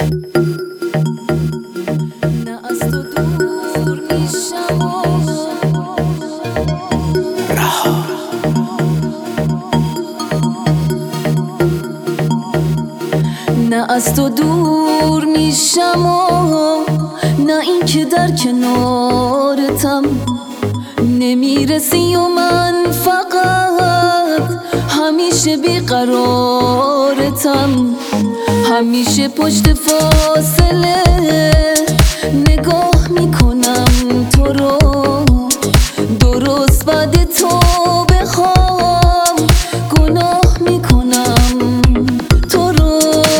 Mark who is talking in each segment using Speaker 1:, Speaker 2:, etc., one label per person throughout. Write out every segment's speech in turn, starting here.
Speaker 1: نه از تو دور میشم نه از تو دور میشم نه این که در کنارتم نمیرسی و من فقط همیشه بیقرارتم، همیشه پشت فاصله نگاه میکنم تو رو، درست بعد تو بخوام گناه میکنم تو رو.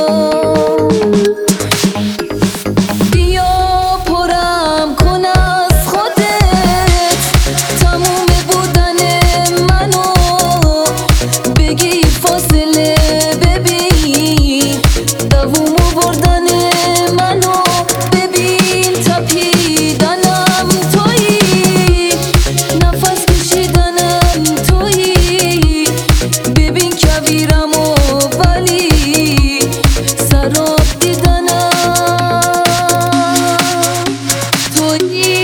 Speaker 1: بیا پرم کن از خودت تموم بودن منو، بگیر فاصله ببین دوومو بردن منو، ببین تپیدنم تویی، نفس کشیدنم تویی، ببین کویرمو ولی سراب دیدنم تویی.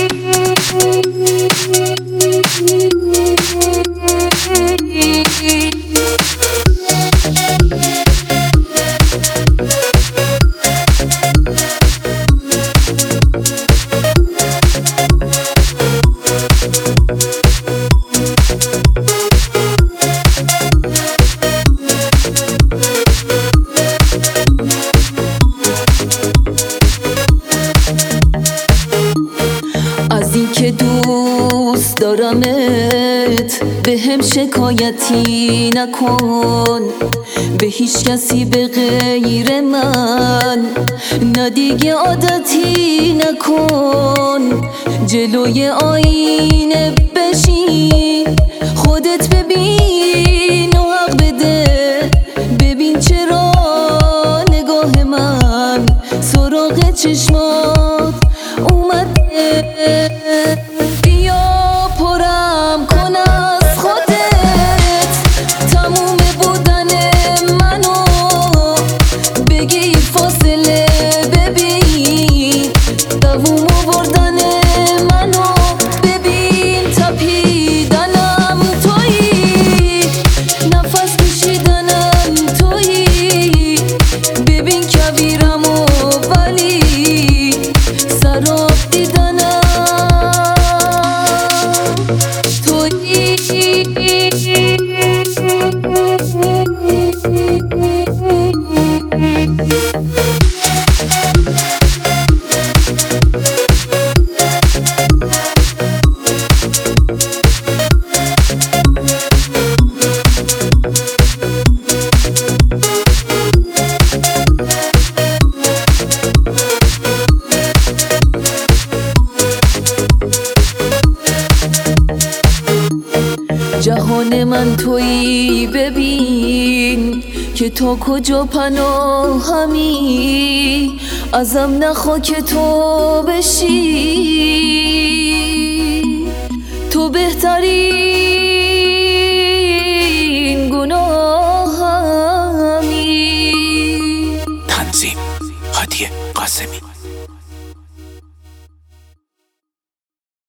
Speaker 1: از این که دوست دارمت به هم شکایتی نکن، به هیچ کسی به غیر من نه دیگه عادتی نکن، جلوی آینه بشین خودت ببین و حق بده، ببین چرا نگاه من سراغ چشمات اومده. بیا پرم کن از خودت تموم بودن منو، بگیر فاصله ببین دوومو بردن منو، ببین تپیدنم تویی، نفس کشیدنم تویی، ببین کویرمو ولی سراب دیدنم تویی. جهان من تویی، ببین که تا کجا پناهمی، ازم نخوا که تو بشی، تو بهتری